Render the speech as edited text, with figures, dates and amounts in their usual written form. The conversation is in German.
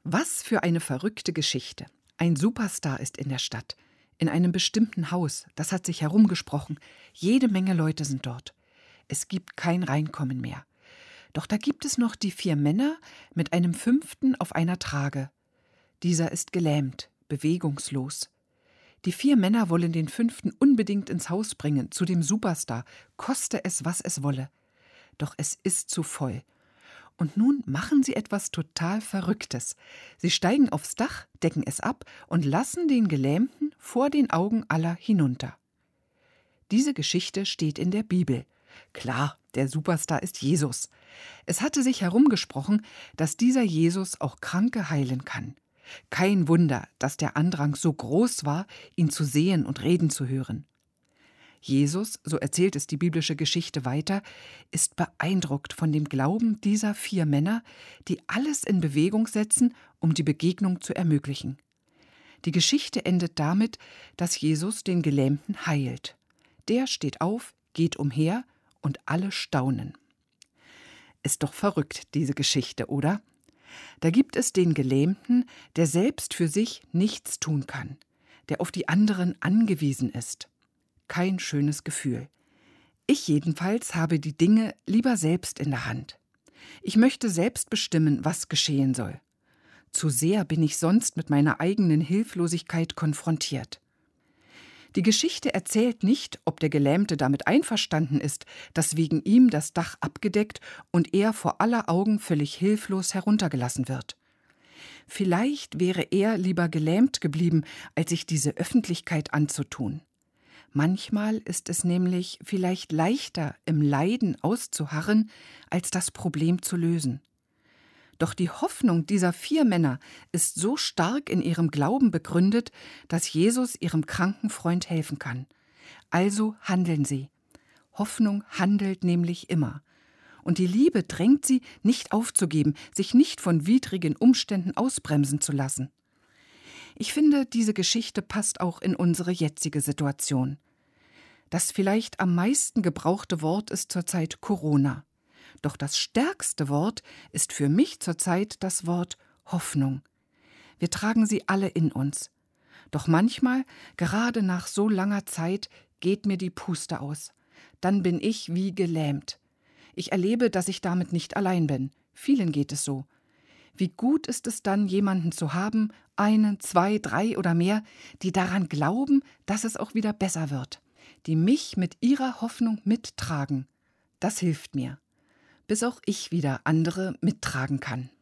Was für eine verrückte Geschichte. Ein Superstar ist in der Stadt, in einem bestimmten Haus, das hat sich herumgesprochen. Jede Menge Leute sind dort. Es gibt kein Reinkommen mehr. Doch da gibt es noch die 4 Männer mit einem 5. auf einer Trage. Dieser ist gelähmt, bewegungslos. Die 4 Männer wollen den 5. unbedingt ins Haus bringen, zu dem Superstar, koste es, was es wolle. Doch es ist zu voll. Und nun machen sie etwas total Verrücktes. Sie steigen aufs Dach, decken es ab und lassen den Gelähmten vor den Augen aller hinunter. Diese Geschichte steht in der Bibel. Klar, der Superstar ist Jesus. Es hatte sich herumgesprochen, dass dieser Jesus auch Kranke heilen kann. Kein Wunder, dass der Andrang so groß war, ihn zu sehen und reden zu hören. Jesus, so erzählt es die biblische Geschichte weiter, ist beeindruckt von dem Glauben dieser 4 Männer, die alles in Bewegung setzen, um die Begegnung zu ermöglichen. Die Geschichte endet damit, dass Jesus den Gelähmten heilt. Der steht auf, geht umher und alle staunen. Ist doch verrückt, diese Geschichte, oder? Da gibt es den Gelähmten, der selbst für sich nichts tun kann, der auf die anderen angewiesen ist. Kein schönes Gefühl. Ich jedenfalls habe die Dinge lieber selbst in der Hand. Ich möchte selbst bestimmen, was geschehen soll. Zu sehr bin ich sonst mit meiner eigenen Hilflosigkeit konfrontiert. Die Geschichte erzählt nicht, ob der Gelähmte damit einverstanden ist, dass wegen ihm das Dach abgedeckt und er vor aller Augen völlig hilflos heruntergelassen wird. Vielleicht wäre er lieber gelähmt geblieben, als sich diese Öffentlichkeit anzutun. Manchmal ist es nämlich vielleicht leichter, im Leiden auszuharren, als das Problem zu lösen. Doch die Hoffnung dieser 4 Männer ist so stark in ihrem Glauben begründet, dass Jesus ihrem kranken Freund helfen kann. Also handeln sie. Hoffnung handelt nämlich immer. Und die Liebe drängt sie, nicht aufzugeben, sich nicht von widrigen Umständen ausbremsen zu lassen. Ich finde, diese Geschichte passt auch in unsere jetzige Situation. Das vielleicht am meisten gebrauchte Wort ist zurzeit Corona. Doch das stärkste Wort ist für mich zurzeit das Wort Hoffnung. Wir tragen sie alle in uns. Doch manchmal, gerade nach so langer Zeit, geht mir die Puste aus. Dann bin ich wie gelähmt. Ich erlebe, dass ich damit nicht allein bin. Vielen geht es so. Wie gut ist es dann, jemanden zu haben, 1, 2, 3 oder mehr, die daran glauben, dass es auch wieder besser wird, die mich mit ihrer Hoffnung mittragen. Das hilft mir, bis auch ich wieder andere mittragen kann.